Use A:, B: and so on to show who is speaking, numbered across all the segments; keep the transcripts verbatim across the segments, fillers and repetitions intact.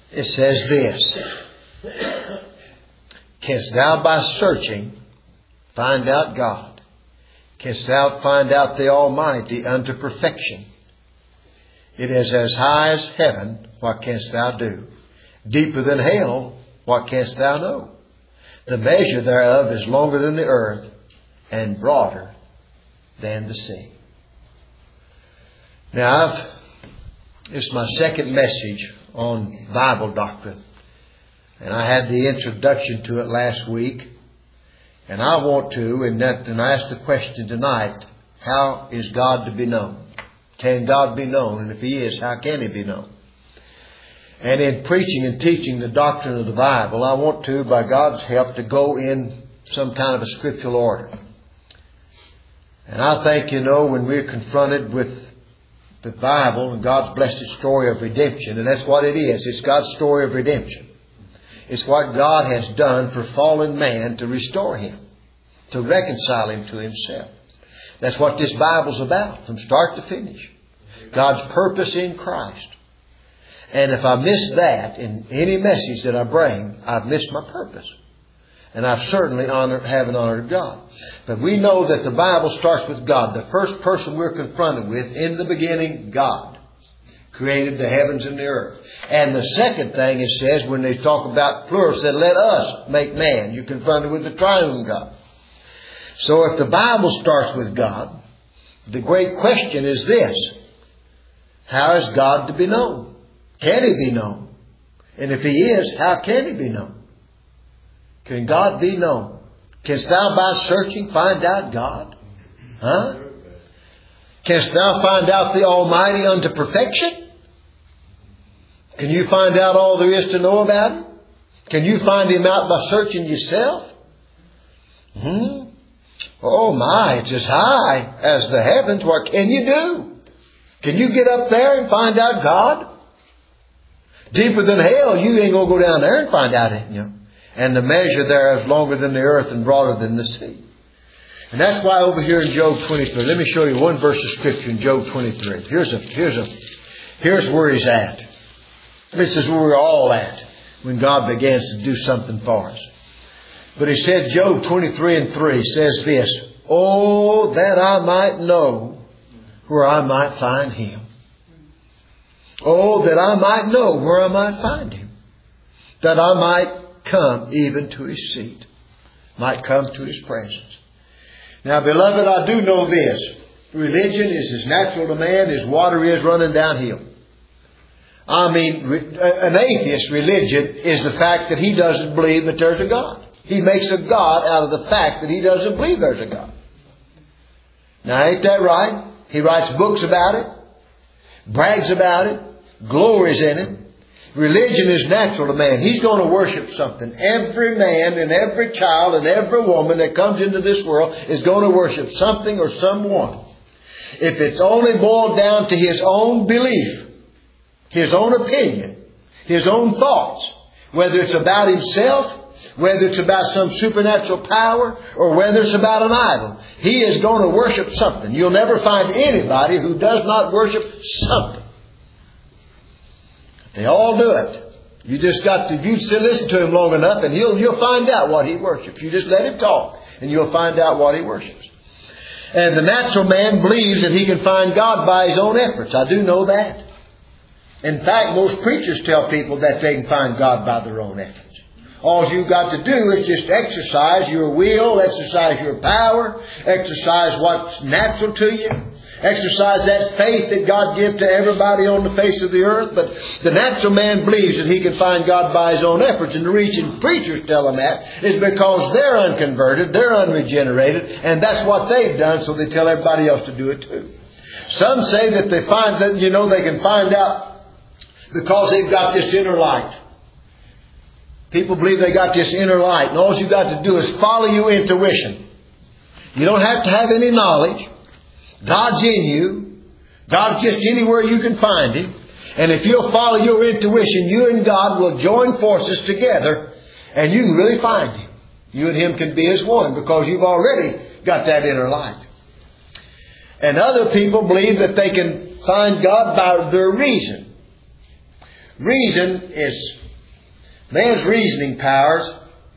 A: It says this: Canst thou by searching find out God? Canst thou find out the Almighty unto perfection? It is as high as heaven, what canst thou do? Deeper than hell, what canst thou know? The measure thereof is longer than the earth, and broader than the sea. Now, I've, it's my second message on Bible doctrine. And I had the introduction to it last week. And I want to, and, that, and I asked the question tonight, how is God to be known? Can God be known? And if He is, how can He be known? And in preaching and teaching the doctrine of the Bible, I want to, by God's help, to go in some kind of a scriptural order. And I think, you know, when we're confronted with the Bible and God's blessed story of redemption, and that's what it is. It's God's story of redemption. It's what God has done for fallen man to restore him, to reconcile him to Himself. That's what this Bible's about, from start to finish. God's purpose in Christ. And if I miss that in any message that I bring, I've missed my purpose. And I've certainly honored, haven't honored God. But we know that the Bible starts with God. The first person we're confronted with, in the beginning, God created the heavens and the earth. And the second thing it says, when they talk about plural, said, let us make man. You're confronted with the triune God. So if the Bible starts with God, the great question is this: how is God to be known? Can He be known? And if He is, how can He be known? Can God be known? Canst thou by searching find out God? Huh? Canst thou find out the Almighty unto perfection? Can you find out all there is to know about Him? Can you find Him out by searching yourself? Hmm? Oh my, it's as high as the heavens. What can you do? Can you get up there and find out God? Deeper than hell, you ain't going to go down there and find out it, you know. And the measure thereof is longer than the earth and broader than the sea. And that's why over here in Job twenty-three, let me show you one verse of Scripture in Job twenty-three. Here's a, here's a, here's where He's at. This is where we're all at when God begins to do something for us. But He said, Job twenty-three and three says this: oh, that I might know where I might find Him. Oh, that I might know where I might find Him. That I might come even to His seat. Might come to His presence. Now, beloved, I do know this. Religion is as natural to man as water is running downhill. I mean, an atheist religion is the fact that he doesn't believe that there's a God. He makes a God out of the fact that he doesn't believe there's a God. Now, ain't that right? He writes books about it, brags about it, glories in it. Religion is natural to man. He's going to worship something. Every man and every child and every woman that comes into this world is going to worship something or someone. If it's only boiled down to his own belief, his own opinion, his own thoughts, whether it's about himself, whether it's about some supernatural power, or whether it's about an idol, he is going to worship something. You'll never find anybody who does not worship something. They all do it. You just got to, if you still listen to him long enough, and he'll, you'll find out what he worships. You just let him talk, and you'll find out what he worships. And the natural man believes that he can find God by his own efforts. I do know that. In fact, most preachers tell people that they can find God by their own efforts. All you've got to do is just exercise your will, exercise your power, exercise what's natural to you, exercise that faith that God gives to everybody on the face of the earth. But the natural man believes that he can find God by his own efforts. And the reason preachers tell them that is because they're unconverted, they're unregenerated, and that's what they've done, so they tell everybody else to do it too. Some say that they find that, you know, they can find out because they've got this inner light. People believe they got this inner light, and all you got to do is follow your intuition. You don't have to have any knowledge. God's in you. God's just anywhere you can find Him. And if you'll follow your intuition, you and God will join forces together, and you can really find Him. You and Him can be as one, because you've already got that inner light. And other people believe that they can find God by their reason. reason is, man's reasoning powers.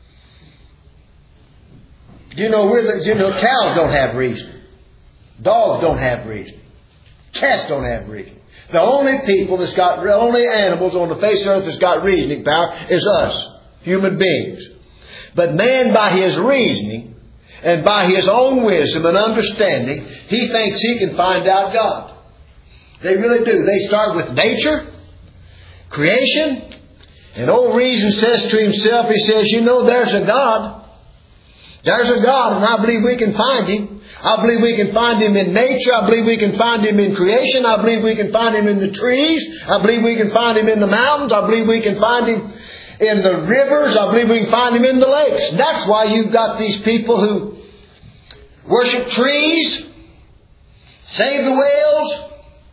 A: You know, we're the, you know, cows don't have reason. Dogs don't have reason. Cats don't have reason. The only people that's got, the only animals on the face of the earth that's got reasoning power is us, human beings. But man, by his reasoning and by his own wisdom and understanding, he thinks he can find out God. They really do. They start with nature, creation, and old reason says to himself, he says, you know, there's a God. There's a God, and I believe we can find Him. I believe we can find Him in nature. I believe we can find Him in creation. I believe we can find Him in the trees. I believe we can find Him in the mountains. I believe we can find Him in the rivers. I believe we can find Him in the lakes. That's why you've got these people who worship trees, save the whales,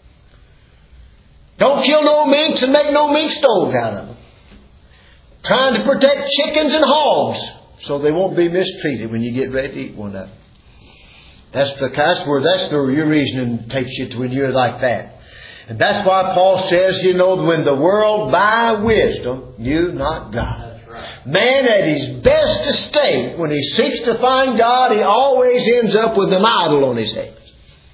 A: don't kill no minks and make no mink stoves out of them, trying to protect chickens and hogs so they won't be mistreated when you get ready to eat one of them. That's the that's where that's the your reasoning takes you to when you're like that. And that's why Paul says, you know, when the world by wisdom knew not God. That's right. Man at his best estate, when he seeks to find God, he always ends up with an idol on his head.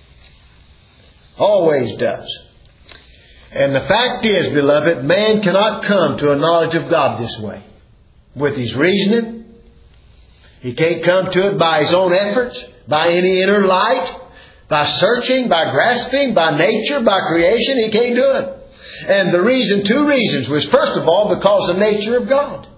A: Always does. And the fact is, beloved, man cannot come to a knowledge of God this way. With his reasoning. He can't come to it by his own efforts, by any inner light, by searching, by grasping, by nature, by creation. He can't do it. And the reason, two reasons, was first of all because of the nature of God.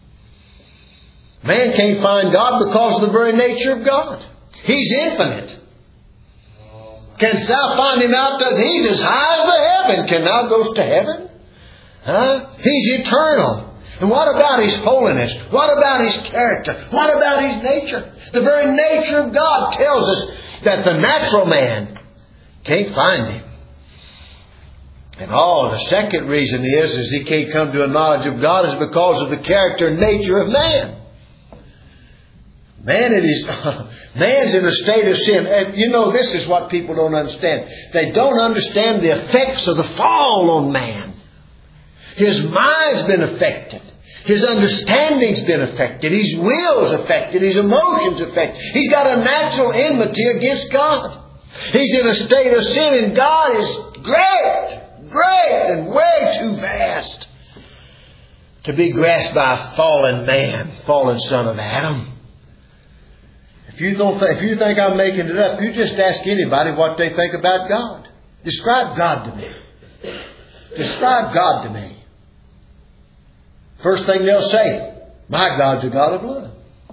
A: Man can't find God because of the very nature of God. He's infinite. Can thou find Him out? That He's as high as the heaven. Can thou go to heaven? Huh? He's eternal. And what about His holiness? What about His character? What about His nature? The very nature of God tells us that the natural man can't find Him. And all the second reason is, is he can't come to a knowledge of God is because of the character and nature of man. Man, it is, man's in a state of sin. And you know, this is what people don't understand. They don't understand the effects of the fall on man. His mind's been affected. His understanding's been affected. His will's affected. His emotions affected. He's got a natural enmity against God. He's in a state of sin, and God is great, great, and way too vast to be grasped by a fallen man, fallen son of Adam. If you don't, th- if you think I'm making it up, you just ask anybody what they think about God. Describe God to me. Describe God to me. First thing they'll say, my God's a God of love.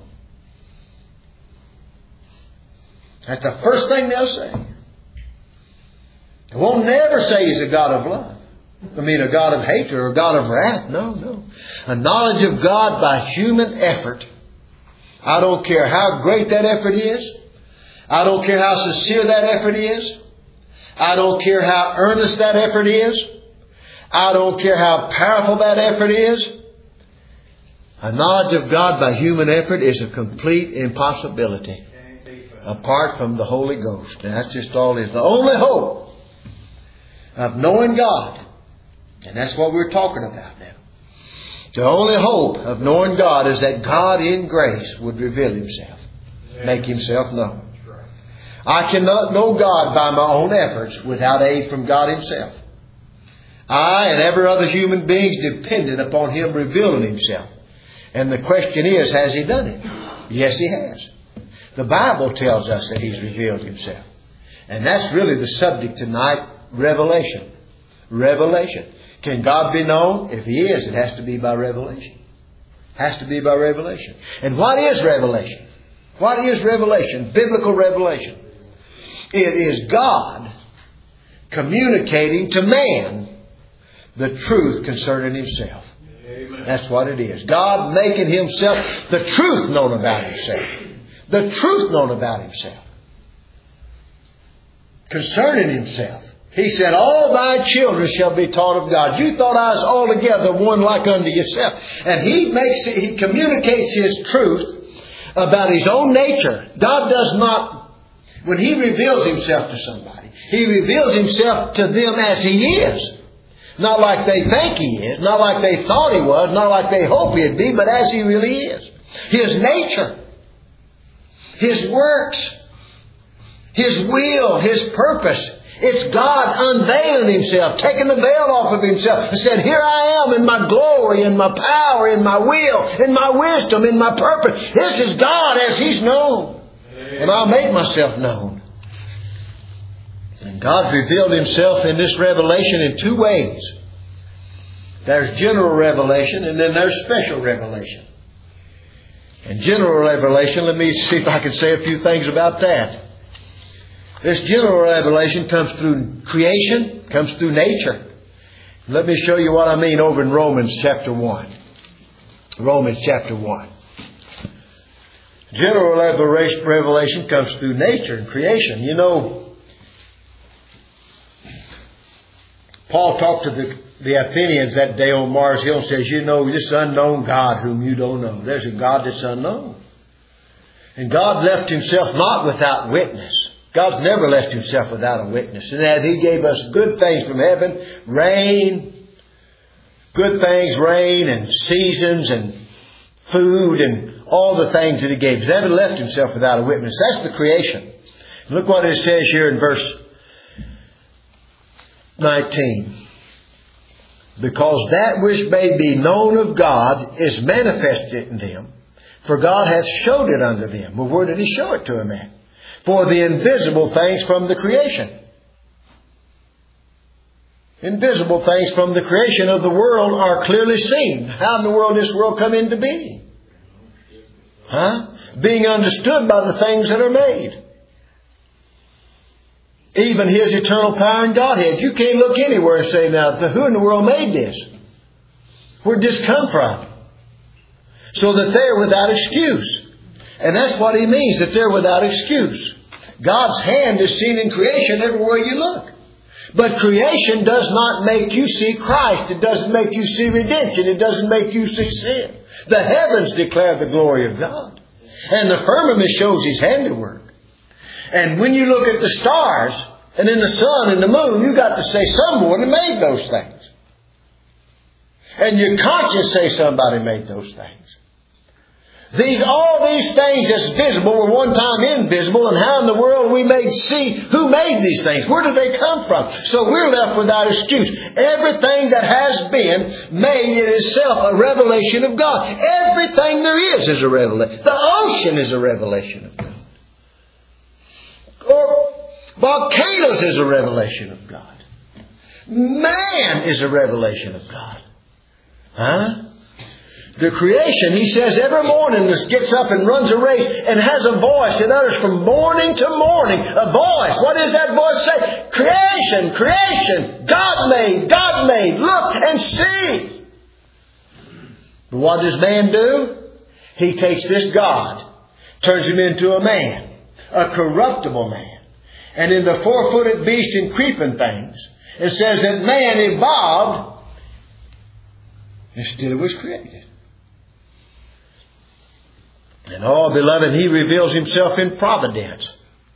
A: That's the first thing they'll say. They won't never say He's a God of love. I mean, a God of hatred or a God of wrath. No, no. A knowledge of God by human effort. I don't care how great that effort is. I don't care how sincere that effort is. I don't care how earnest that effort is. I don't care how powerful that effort is. A knowledge of God by human effort is a complete impossibility apart from the Holy Ghost. And that's just all it is. The only hope of knowing God, and that's what we're talking about now. The only hope of knowing God is that God in grace would reveal Himself, make Himself known. I cannot know God by my own efforts without aid from God Himself. I and every other human being is dependent upon Him revealing Himself. And the question is, has He done it? Yes, He has. The Bible tells us that He's revealed Himself. And that's really the subject tonight, revelation. Revelation. Can God be known? If He is, it has to be by revelation. Has to be by revelation. And what is revelation? What is revelation? Biblical revelation. It is God communicating to man the truth concerning Himself. Amen. That's what it is. God making Himself, the truth known about Himself. The truth known about Himself. Concerning Himself. He said, all thy children shall be taught of God. You thought I was altogether one like unto yourself. And He makes it, He communicates His truth about His own nature. God does not, when He reveals Himself to somebody, He reveals Himself to them as He is. Not like they think He is, not like they thought He was, not like they hope He'd be, but as He really is. His nature, His works, His will, His purpose. It's God unveiling Himself, taking the veil off of Himself and said, here I am in my glory, in my power, in my will, in my wisdom, in my purpose. This is God as He's known. And I'll make myself known. And God's revealed Himself in this revelation in two ways. There's general revelation and then there's special revelation. And general revelation, let me see if I can say a few things about that. This general revelation comes through creation, comes through nature. Let me show you what I mean over in Romans chapter one. Romans chapter one. General revelation comes through nature and creation. You know, Paul talked to the, the Athenians that day on Mars Hill and says, you know, this unknown God whom you don't know. There's a God that's unknown. And God left Himself not without witness. God's never left Himself without a witness. And that He gave us good things from heaven, rain, good things, rain and seasons and food and all the things that He gave. He never left Himself without a witness. That's the creation. Look what it says here in verse nineteen. Because that which may be known of God is manifested in them, for God hath showed it unto them. Well, where did He show it to them at? For the invisible things from the creation. Invisible things from the creation of the world are clearly seen. How in the world did this world come into being? Huh? Being understood by the things that are made. Even His eternal power and Godhead. You can't look anywhere and say, now, who in the world made this? Where did this come from? So that they're without excuse. And that's what He means, that they're without excuse. God's hand is seen in creation everywhere you look. But creation does not make you see Christ. It doesn't make you see redemption. It doesn't make you see sin. The heavens declare the glory of God. And the firmament shows His handiwork. And when you look at the stars and in the sun and the moon, you got to say someone made those things. And your conscience say somebody made those things. These, all these things that's visible were one time invisible, and how in the world we may see who made these things? Where did they come from? So we're left without excuse. Everything that has been made in itself a revelation of God. Everything there is is a revelation. The ocean is a revelation of God. Or volcanoes is a revelation of God. Man is a revelation of God. Huh? The creation, He says, every morning this gets up and runs a race and has a voice. It utters from morning to morning a voice. What does that voice say? Creation, creation, God made, God made. Look and see. But what does man do? He takes this God, turns him into a man, a corruptible man, and into four-footed beasts and creeping things. It says that man evolved instead it was created. And oh, beloved, He reveals Himself in providence.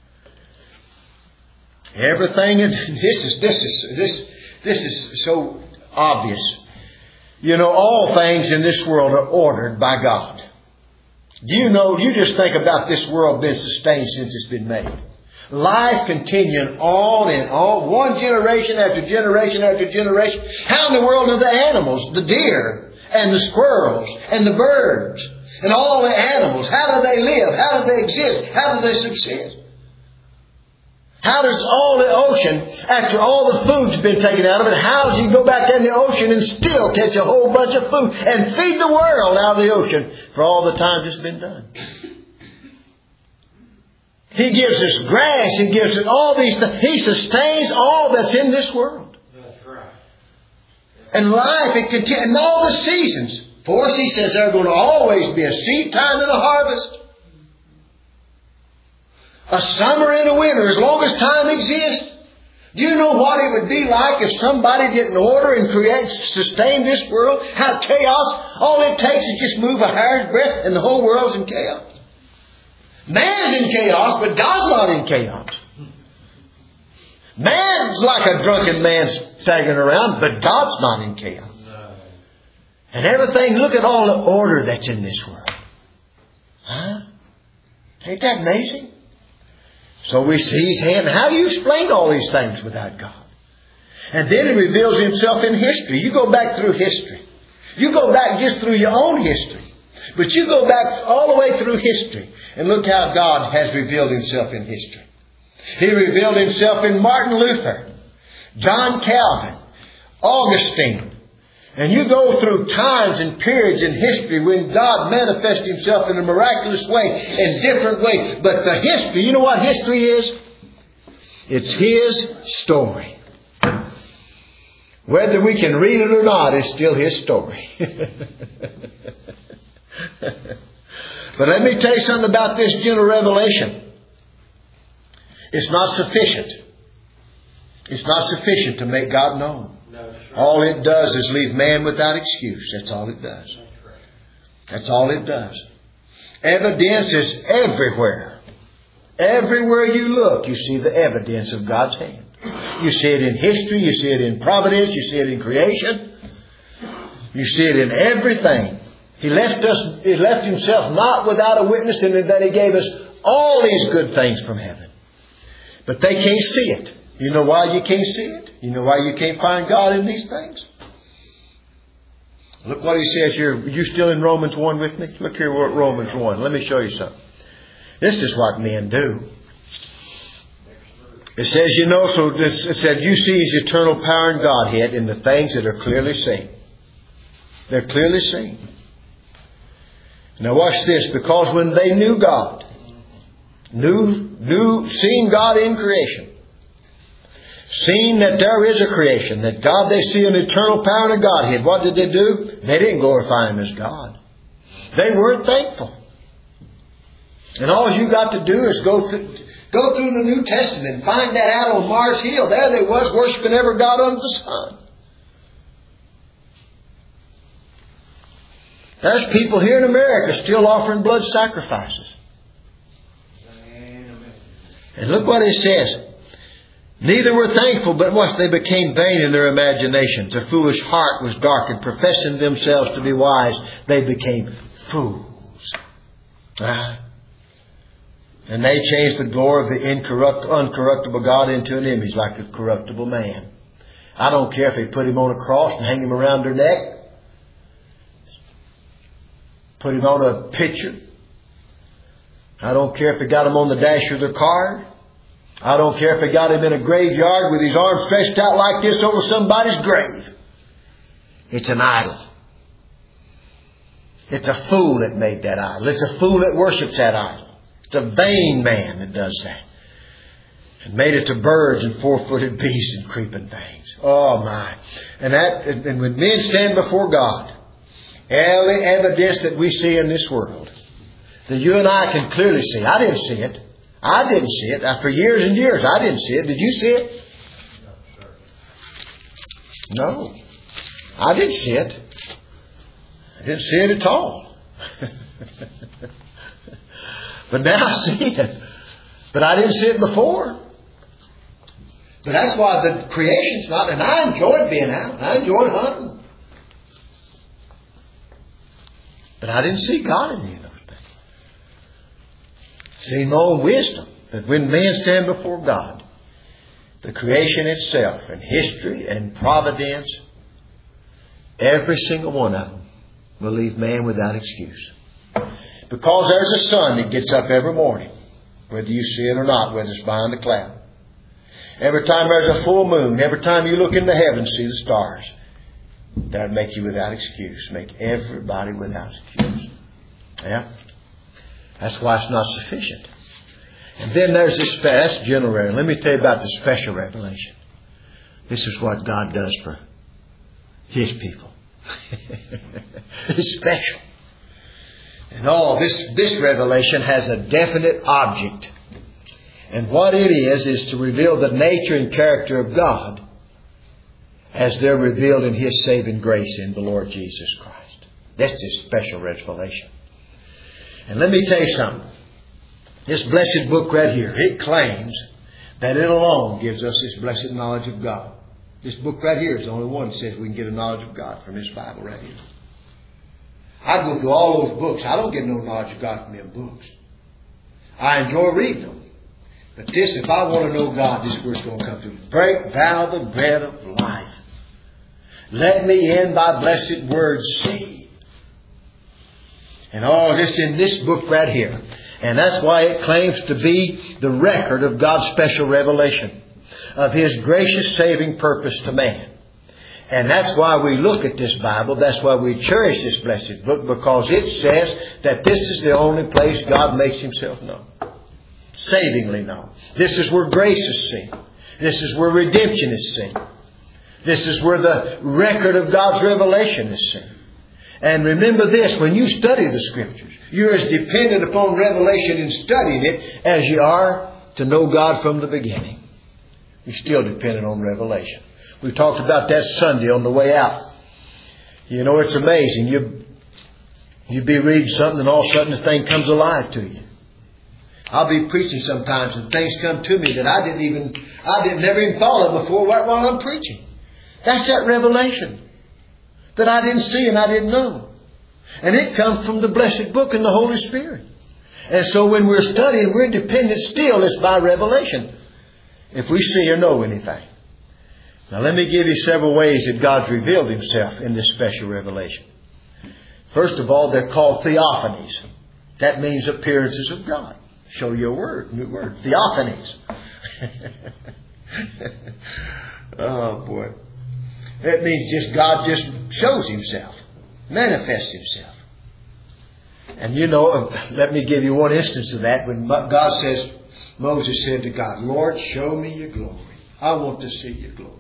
A: Everything is, this is, this is, this, this is so obvious. You know, all things in this world are ordered by God. Do you know, you just think about this world being sustained since it's been made. Life continuing on and on, one generation after generation after generation. How in the world are the animals, the deer and the squirrels and the birds and all the animals, how do they live? How do they exist? How do they subsist? How does all the ocean, after all the food's been taken out of it, how does you go back in the ocean and still catch a whole bunch of food and feed the world out of the ocean for all the time it's been done? He gives us grass. He gives us all these things. He sustains all that's in this world. That's right. And life, it continues. And all the seasons. For us, He says, there's going to always be a seed time and a harvest. A summer and a winter, as long as time exists. Do you know what it would be like if somebody didn't order and create, sustain this world? How chaos. All it takes is just move a hair's breadth and the whole world's in chaos. Man's in chaos, but God's not in chaos. Man's like a drunken man staggering around, but God's not in chaos. And everything, look at all the order that's in this world. Huh? Ain't that amazing? So we see His hand. How do you explain all these things without God? And then He reveals Himself in history. You go back through history. You go back just through your own history. But you go back all the way through history and look how God has revealed Himself in history. He revealed Himself in Martin Luther, John Calvin, Augustine. And you go through times and periods in history when God manifests Himself in a miraculous way, in different ways. But the history, you know what history is? It's His story. Whether we can read it or not, it's still His story. But let me tell you something about this general revelation. It's not sufficient. It's not sufficient to make God known. No, sure. All it does is leave man without excuse. That's all it does. That's all it does. Evidence is everywhere. Everywhere you look, you see the evidence of God's hand. You see it in history. You see it in providence. You see it in creation. You see it in everything. He left us, He left Himself not without a witness, in that He gave us all these good things from heaven. But they can't see it. You know why you can't see it? You know why you can't find God in these things? Look what He says here. Are you still in Romans one with me? Look here at Romans one. Let me show you something. This is what men do. It says, you know, so it said, you see His eternal power and Godhead in the things that are clearly seen. They're clearly seen. Now watch this. Because when they knew God, knew, knew, seen God in creation, seeing that there is a creation, that God, they see an eternal power and a Godhead, what did they do? They didn't glorify Him as God. They weren't thankful. And all you got to do is go through, go through the New Testament and find that out on Mars Hill. There they was worshiping every god under the sun. There's people here in America still offering blood sacrifices. And look what it says. Neither were thankful, but what? They became vain in their imaginations. Their foolish heart was darkened. Professing themselves to be wise, they became fools. Ah. And they changed the glory of the incorrupt, uncorruptible God into an image like a corruptible man. I don't care if they put Him on a cross and hang Him around their neck. Put Him on a picture. I don't care if they got Him on the dash of their car. I don't care if they got Him in a graveyard with His arms stretched out like this over somebody's grave. It's an idol. It's a fool that made that idol. It's a fool that worships that idol. It's a vain man that does that. And made it to birds and four-footed beasts and creeping things. Oh my. And that, and when men stand before God, every evidence that we see in this world, that you and I can clearly see. I didn't see it. I didn't see it. For years and years, I didn't see it. Did you see it? No. I didn't see it. I didn't see it at all. But now I see it. But I didn't see it before. But that's why the creation's not... And I enjoyed being out. I enjoyed hunting. But I didn't see God in any of those things. See my own wisdom. That when men stand before God, the creation itself and history and providence, every single one of them will leave man without excuse. Because there's a sun that gets up every morning, whether you see it or not, whether it's behind a cloud. Every time there's a full moon, every time you look in the heavens, see the stars. That would make you without excuse. Make everybody without excuse. Yeah? That's why it's not sufficient. And then there's this, that's general revelation. Let me tell you about the special revelation. This is what God does for His people. It's special. And all this, this revelation has a definite object. And what it is, is to reveal the nature and character of God as they're revealed in His saving grace in the Lord Jesus Christ. That's this special revelation. And let me tell you something. This blessed book right here, it claims That it alone gives us this blessed knowledge of God. This book right here is the only one that says we can get a knowledge of God from this Bible right here. I go through all those books. I don't get no knowledge of God from them books. I enjoy reading them. But this, if I want to know God, this is where it's going to come through. Break thou the bread of life. Let me in thy blessed word see. And all this in this book right here. And that's why it claims to be the record of God's special revelation of His gracious saving purpose to man. And that's why we look at this Bible. That's why we cherish this blessed book, because it says that this is the only place God makes Himself known. Savingly known. This is where grace is seen. This is where redemption is seen. This is where the record of God's revelation is seen. And remember this, when you study the Scriptures, you're as dependent upon revelation in studying it as you are to know God from the beginning. You're still dependent on revelation. We talked about that Sunday on the way out. You know, it's amazing. You, you be reading something and all of a sudden the thing comes alive to you. I'll be preaching sometimes and things come to me that I didn't even, I didn't never even thought of before while I'm preaching. That's that revelation that I didn't see and I didn't know. And it comes from the blessed book and the Holy Spirit. And so when we're studying, we're dependent still. It's by revelation. If we see or know anything. Now let me give you several ways that God's revealed Himself in this special revelation. First of all, they're called theophanies. That means appearances of God. Show you a word, new word. Theophanies. Oh boy. That means just God just shows Himself. Manifests Himself. And you know, let me give you one instance of that. When God says, Moses said to God, Lord, show me your glory. I want to see your glory.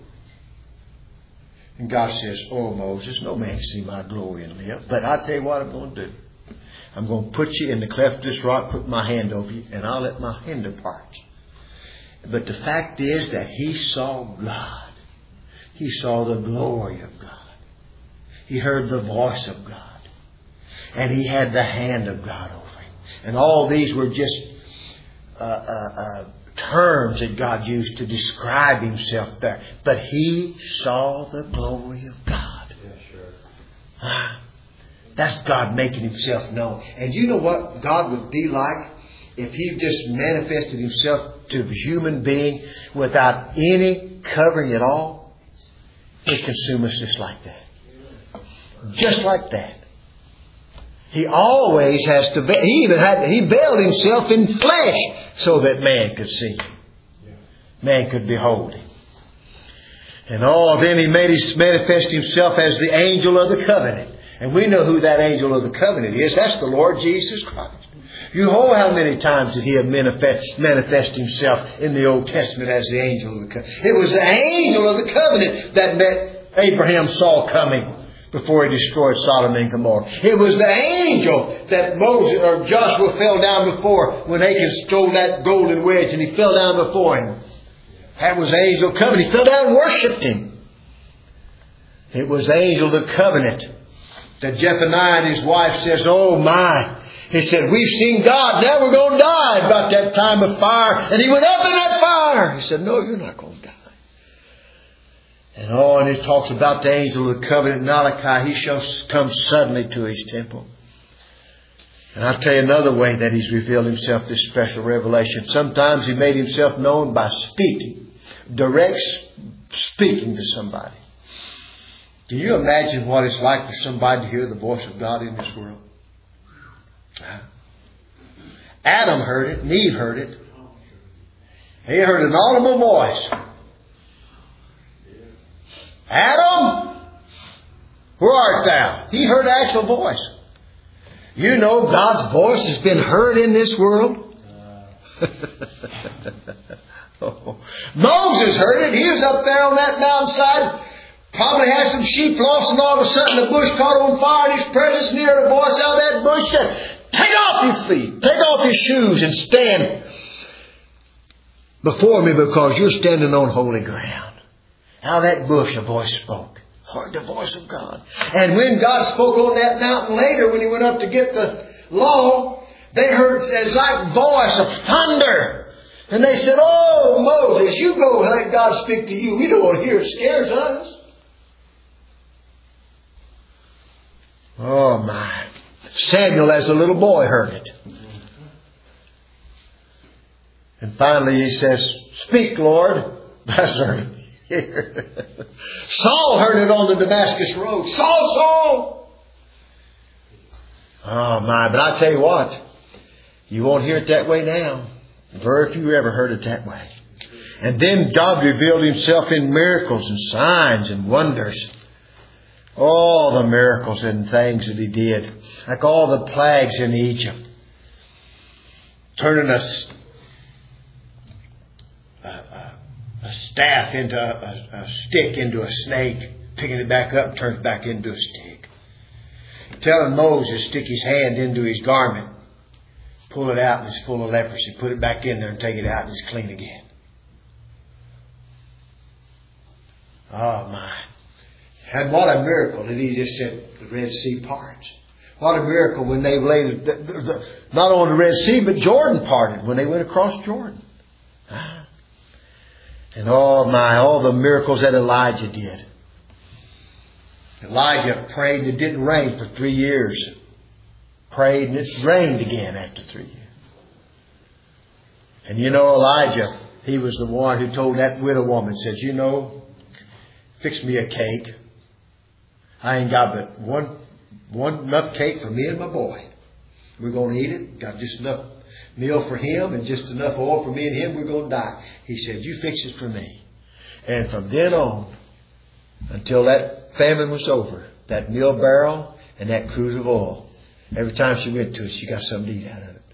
A: And God says, oh Moses, no man can see my glory and live. But I'll tell you what I'm going to do. I'm going to put you in the cleft of this rock, put my hand over you, and I'll let my hand depart. But the fact is that he saw God. He saw the glory of God. He heard the voice of God. And he had the hand of God over him. And all these were just uh, uh, uh, terms that God used to describe Himself there. But he saw the glory of God. Yeah, sure. Ah, that's God making Himself known. And you know what God would be like if He just manifested Himself to a human being without any covering at all? He'd consume us just like that. Just like that. He always has to, he even had, he veiled Himself in flesh so that man could see Him. Man could behold Him. And oh, then He made His manifest Himself as the angel of the covenant. And we know who that angel of the covenant is. That's the Lord Jesus Christ. You know how many times did He have manifest, manifest Himself in the Old Testament as the angel of the covenant? It was the angel of the covenant that met Abraham saw coming before he destroyed Sodom and Gomorrah. It was the angel that Moses or Joshua fell down before when Achan stole that golden wedge and he fell down before him. That was the angel of the covenant. He fell down and worshipped him. It was the angel of the covenant that Zephaniah and his wife says, oh my. He said, we've seen God. Now we're going to die about that time of fire. And he went up in that fire. He said, no, you're not going to die. And oh, and it talks about the angel of the covenant, Malachi. He shall come suddenly to his temple. And I'll tell you another way that He's revealed Himself, this special revelation. Sometimes He made Himself known by speaking. Direct speaking to somebody. Can you imagine what it's like for somebody to hear the voice of God in this world? Adam heard it, and Eve heard it. He heard an audible voice. Adam, where art thou? He heard an actual voice. You know God's voice has been heard in this world. Oh. Moses heard it. He was up there on that mountainside. Probably had some sheep lost, and all of a sudden the bush caught on fire, and his presence near the voice out of that bush said, take off your feet, take off your shoes and stand before me because you're standing on holy ground. Out of that bush a voice spoke. Heard the voice of God. And when God spoke on that mountain later, when He went up to get the law, they heard as like voice of thunder. And they said, oh, Moses, you go let God speak to you. We don't want to hear it. It scares us. Oh, my. Samuel, as a little boy, heard it. And finally he says, speak, Lord. That's right here. Saul heard it on the Damascus road. Saul, Saul. Oh, my. But I tell you what. You won't hear it that way now. Very few ever heard it that way. And then God revealed Himself in miracles and signs and wonders. All the miracles and things that He did. Like all the plagues in Egypt. Turning a, a, a, a staff into a, a stick into a snake. Picking it back up and turns it back into a stick. Telling Moses to stick his hand into his garment. Pull it out and it's full of leprosy. Put it back in there and take it out and it's clean again. Oh my. And what a miracle that He just said the Red Sea parts. What a miracle when they laid, the, the, the, not only the Red Sea, but Jordan parted when they went across Jordan. Ah. And oh my, all the miracles that Elijah did. Elijah prayed and it didn't rain for three years. Prayed and it rained again after three years. And you know Elijah, he was the one who told that widow woman, says, you know, fix me a cake. I ain't got but one, one enough cake for me and my boy. We're going to eat it. Got just enough meal for him and just enough oil for me and him. We're going to die. He said, you fix it for me. And from then on, until that famine was over, that meal barrel and that cruse of oil, every time she went to it, she got something to eat out of it.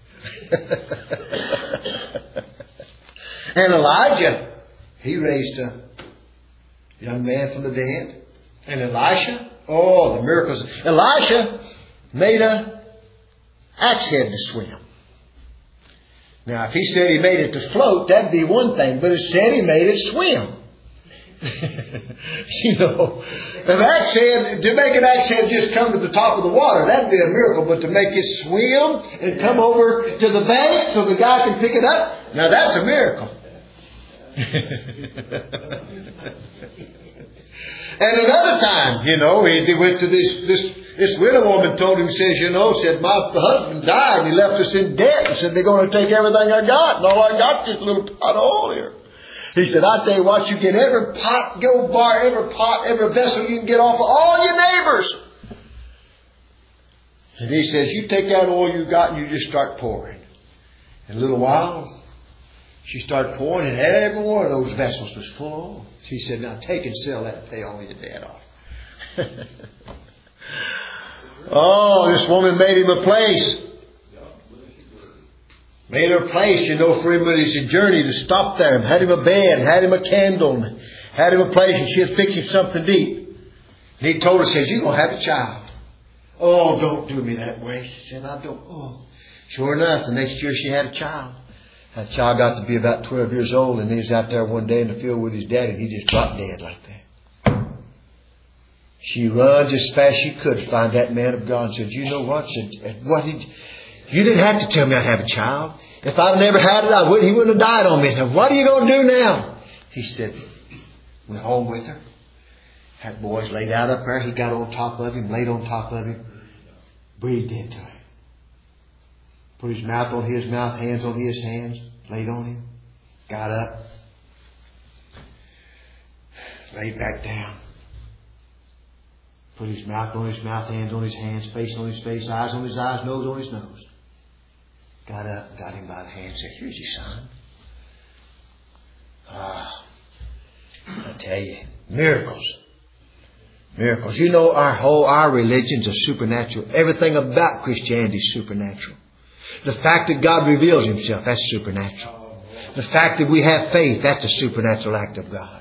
A: And Elijah, he raised a young man from the dead. And Elisha, oh, the miracles. Elisha made a axe head to swim. Now, if he said he made it to float, that'd be one thing. But it said he made it swim. You know, if axe head, to make an axe head just come to the top of the water, that'd be a miracle. But to make it swim and come over to the bank so the guy can pick it up, now that's a miracle. And another time, you know, he, he went to this, this, this widow woman told him, says, you know, said, my husband died and he left us in debt. He said, they're going to take everything I got. And all I got is this little pot of oil here. He said, I tell you what, you get every pot, go bar, every pot, every vessel you can get off of all your neighbors. And he says, you take that oil you got and you just start pouring. In a little while, she started pouring and every one of those vessels was full of oil. She said, now take and sell that and pay all your debt off. Oh, this woman made him a place. Made her a place, you know, for him when he's a journey to stop there. And had him a bed, and had him a candle, and had him a place, and she had fixed him something to eat. And he told her, says, you're going to have a child. Oh, don't do me that way. She said, I don't. Oh. Sure enough, the next year she had a child. That child got to be about twelve years old, and he was out there one day in the field with his daddy, and he just dropped dead like that. She runs as fast as she could to find that man of God and said, you know what? Said, what did you didn't have to tell me I'd have a child. If I'd never had it, I would, he wouldn't have died on me. Said, what are you going to do now? He said, went home with her. Had boys laid out up there. He got on top of him, laid on top of him, breathed into him. Put his mouth on his mouth, hands on his hands, laid on him, got up, laid back down. Put his mouth on his mouth, hands on his hands, face on his face, eyes on his eyes, nose on his nose. Got up, got him by the hand, said, here's your son. Ah, I tell you, miracles. Miracles. You know, our whole, our religions are supernatural. Everything about Christianity is supernatural. The fact that God reveals Himself, that's supernatural. The fact that we have faith, that's a supernatural act of God.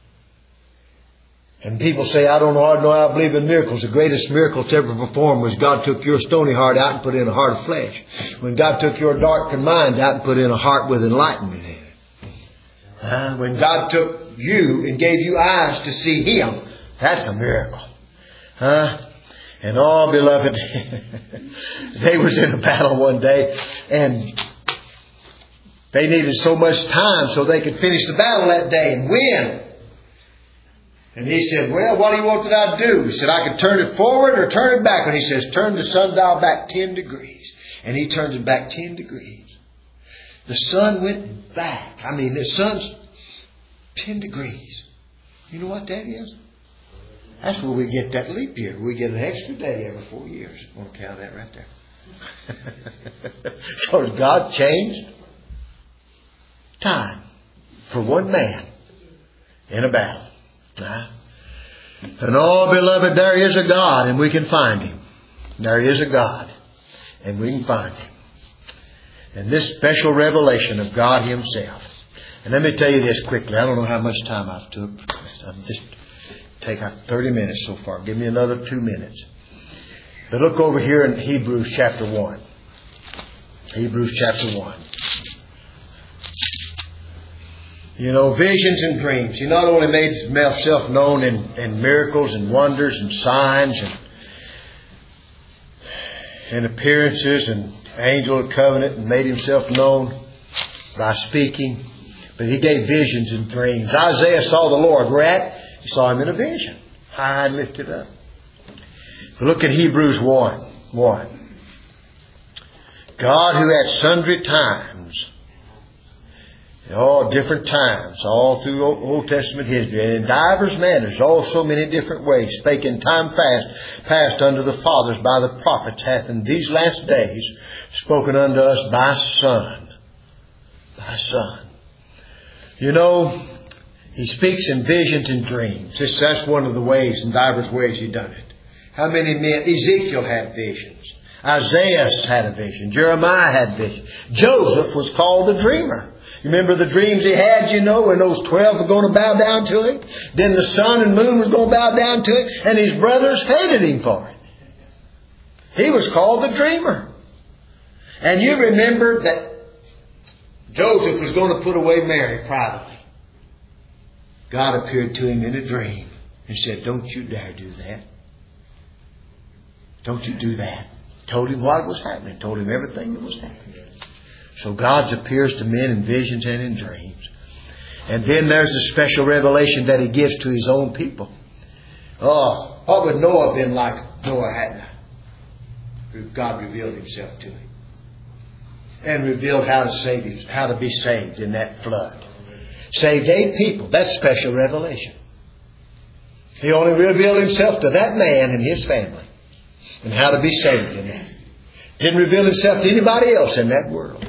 A: And people say, I don't know, I don't know, I believe in miracles. The greatest miracle to ever performed was God took your stony heart out and put in a heart of flesh. When God took your darkened mind out and put in a heart with enlightenment in it. Uh, when God took you and gave you eyes to see Him, that's a miracle. Huh? And oh, beloved, they was in a battle one day, and They needed so much time so they could finish the battle that day and win. And he said, well, what do you want that I do? He said, I could turn it forward or turn it back. And he says, turn the sundial back ten degrees. And he turns it back ten degrees. The sun went back. I mean, the sun's ten degrees. You know what that is? That's where we get that leap year. We get an extra day every four years. I want to count that right there. Because God changed time for one man in a battle. Huh? And oh, beloved, there is a God and we can find Him. There is a God and we can find Him. And this special revelation of God Himself. And let me tell you this quickly. I don't know how much time I've took. I've just taken thirty minutes so far. Give me another two minutes. But look over here in Hebrews chapter one. Hebrews chapter one. You know, visions and dreams. He not only made Himself known in, in miracles and wonders and signs and, and appearances and angel of covenant, and made Himself known by speaking. But He gave visions and dreams. Isaiah saw the Lord. Where at? He saw Him in a vision. High and lifted up. But look at Hebrews one. one. God, who at sundry times, in all different times, all through Old Testament history, and in divers manners, all so many different ways, spake in time past, past unto the fathers by the prophets, hath in these last days spoken unto us by Son. By Son. You know, He speaks in visions and dreams. This, that's one of the ways, in divers ways He done it. How many men? Ezekiel had visions. Isaiah had a vision. Jeremiah had vision. Joseph was called the dreamer. You remember the dreams he had, you know, when those twelve were going to bow down to him? Then the sun and moon was going to bow down to him. And his brothers hated him for it. He was called the dreamer. And you remember that Joseph was going to put away Mary privately. God appeared to him in a dream and said, don't you dare do that. Don't you do that. Told him what was happening. Told him everything that was happening. So God appears to men in visions and in dreams. And then there's a special revelation that He gives to His own people. Oh, what would Noah have been like if Noah hadn't? God revealed Himself to him. And revealed how to save him, how to be saved in that flood. Saved eight people. That's special revelation. He only revealed Himself to that man and his family. And how to be saved in that. Didn't reveal Himself to anybody else in that world.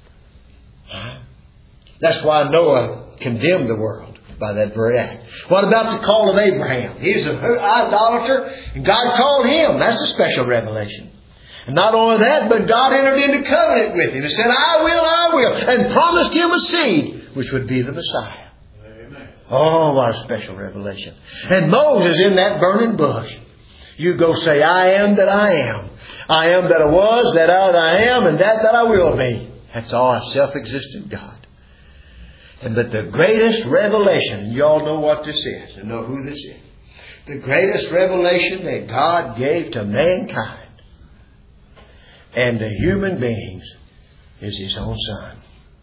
A: That's why Noah condemned the world by that very act. What about the call of Abraham? He's an idolater and God called him. That's a special revelation. And not only that, but God entered into covenant with him and said, I will, I will. And promised him a seed, which would be the Messiah. Amen. Oh, what a special revelation. And Moses in that burning bush. You go say, I am that I am. I am that I was, that I am, and that that I will be. That's our self-existent God. And but the greatest revelation, and you all know what this is, and know who this is. The greatest revelation that God gave to mankind and to human beings is His own Son.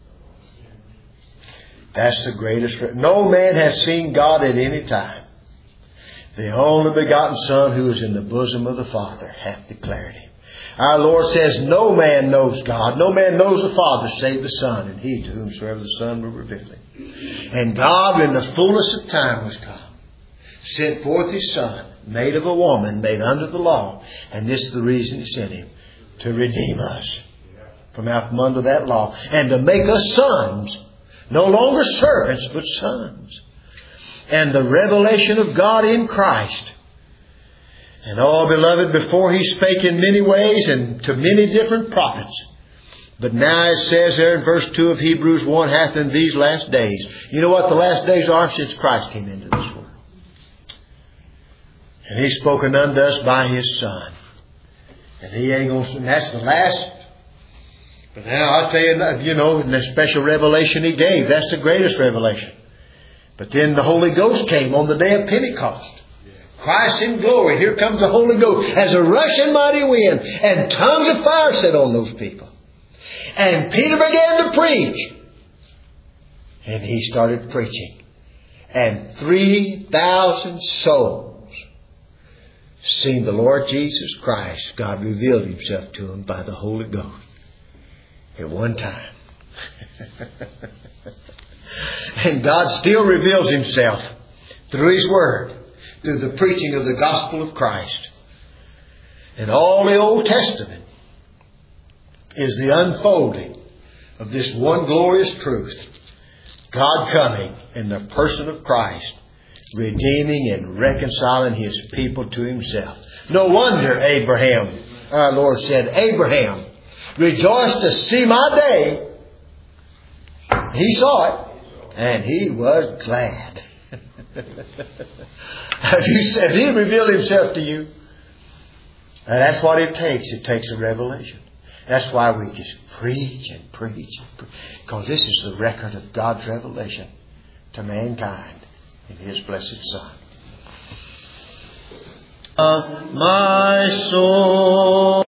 A: That's the greatest. Re- no man has seen God at any time. The only begotten Son who is in the bosom of the Father hath declared Him. Our Lord says no man knows God. No man knows the Father save the Son, and He to whomsoever the Son will reveal Him. And God, in the fullness of time was come, sent forth His Son, made of a woman, made under the law. And this is the reason He sent Him, to redeem us from out from under that law. And to make us sons, no longer servants, but sons. And the revelation of God in Christ. And oh, beloved, before He spake in many ways and to many different prophets. But now it says there in verse two of Hebrews one, hath in these last days. You know what the last days are? Since Christ came into this world. And He's spoken unto us by His Son. And He ain't going to, and that's the last. But now I'll tell you, you know, in the special revelation He gave, that's the greatest revelation. But then the Holy Ghost came on the day of Pentecost. Christ in glory. Here comes the Holy Ghost as a rushing mighty wind. And tongues of fire set on those people. And Peter began to preach. And he started preaching. And three thousand souls seen the Lord Jesus Christ. God revealed Himself to them by the Holy Ghost at one time. And God still reveals Himself through His Word, through the preaching of the gospel of Christ. And all the Old Testament is the unfolding of this one glorious truth. God coming in the person of Christ, redeeming and reconciling His people to Himself. No wonder Abraham, our Lord said, Abraham, rejoice to see my day. He saw it, and he was glad. Have you said He revealed Himself to you? And that's what it takes. It takes a revelation. That's why we just preach and preach and preach. Because this is the record of God's revelation to mankind in His blessed Son. Of my soul.